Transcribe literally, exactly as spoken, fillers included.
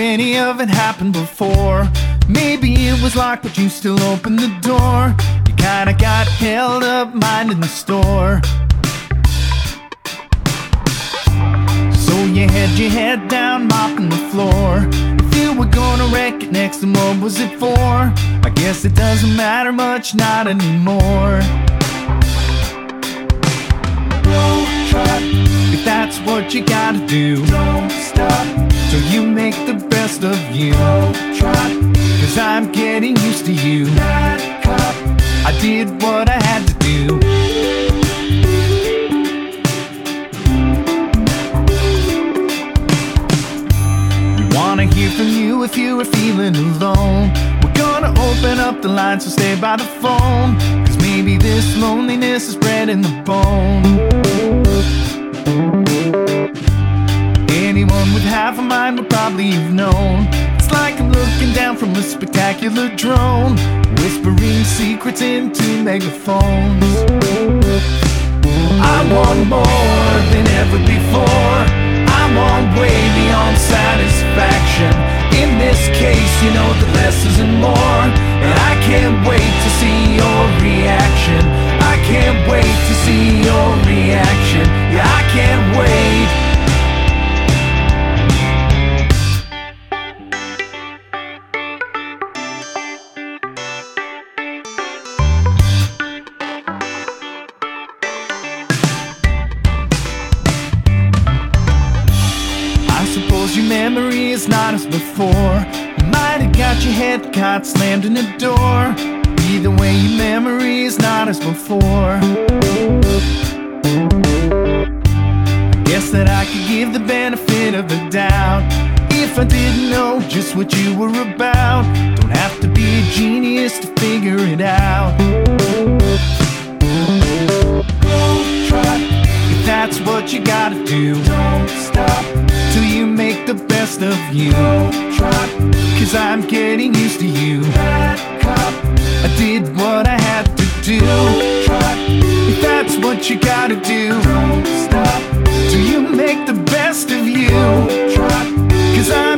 any of it happened before. Maybe it was locked, but you still opened the door. You kinda got held up minding the store. So you had your head down mopping the floor. If you were gonna wreck it next, then what was it for? I guess it doesn't matter much, not anymore. Don't try, if that's what you gotta do. Don't stop till you make the best of you. Don't try, cause I'm getting used to you. Back up, I did what I had to do. We wanna hear from you if you are feeling alone. We're gonna open up the line, so stay by the phone. Cause maybe this loneliness is bred in the bone. Anyone with half a mind would probably have known. It's like I'm looking down from a spectacular drone, whispering secrets into megaphones. I want more than ever before. I want way beyond satisfaction. In this case, you know that less isn't more. And I can't wait to see your reaction. I can't wait to see your reaction. Yeah, I can't wait. Suppose your memory is not as before. You might have got your head caught slammed in a door. Either way, your memory is not as before. I guess that I could give the benefit of the doubt if I didn't know just what you were about. Don't have to be a genius to figure it out. Don't try, if that's what you gotta do. Don't stop till you make the best of you. Don't try, cause I'm getting used to you. Back up, I did what I had to do. Don't try, if that's what you gotta do. Don't stop till you make the best of you. Don't try, cause I'm